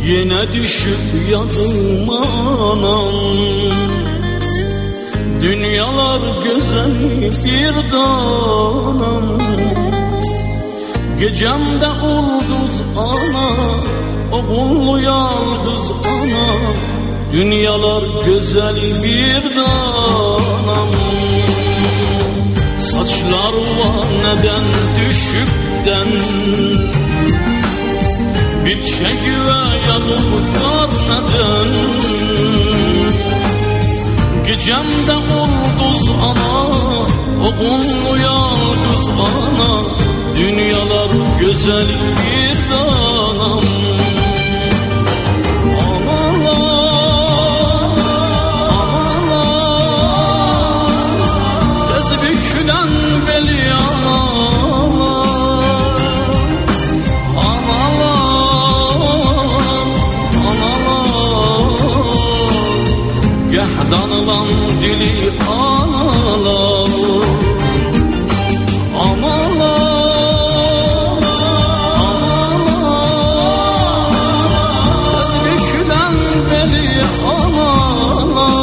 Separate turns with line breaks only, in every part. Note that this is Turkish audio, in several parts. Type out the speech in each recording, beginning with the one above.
Yine düşüp yadım anam. Dünyalar güzel bir danam. Gecemde ulduz ana, oğullu yalnız ana. Dünyalar güzel bir danam. Saçlar var neden düşükten, bir çeküve yanım kar neden. Gecemde ulduz ana, oğullu yalnız ana. Dünyalar güzel bir danam. Bükülen beli analar, analar, analar. Gehdanılan dili analar, analar, analar. Tez bükülen beli analar.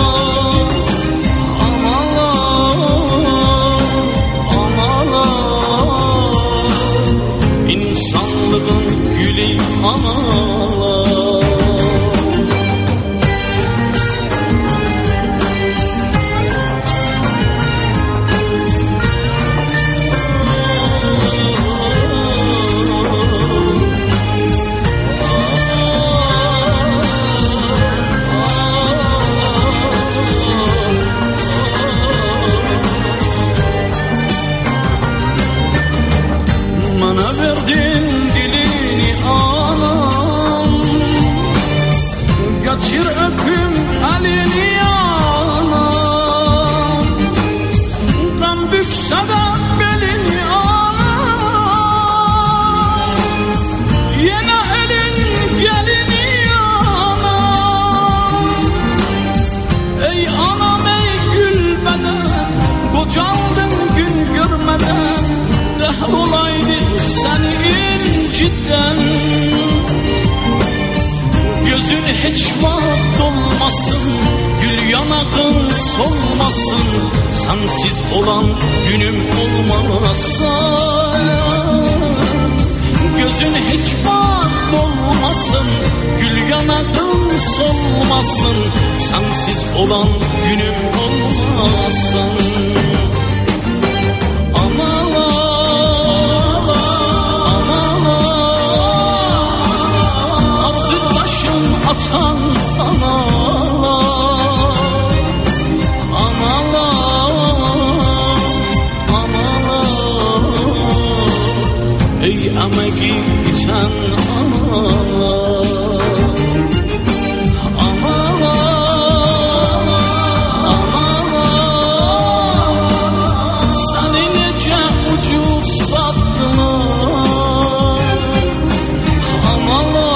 İnsanlığın gülü analar. Bana verdin dilini anam, geçir öpüm elini anam. Ben bükse de belini anam, yine elin gelini anam. Ey anam ey gül beden, kocaldın gün görmeden. Dehr olaydı seni inciten, gözün hiç vaxt olmasın, gül yanağın solmasın. Sensiz olan günüm olmasın, gözün hiç vaxt olmasın, gül yanağın solmasın. Sensiz olan günüm olmasın. Atan analar, analar, analar. Ey emeği iten analar, analar, analar. Seni nece ucuz sattılar, analar.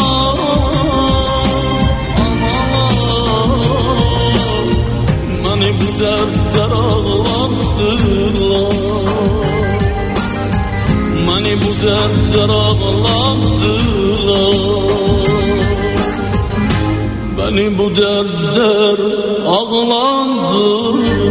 Beni bu dertler ağlattılar, beni bu dertler ağlattılar, beni bu dertler ağlattılar.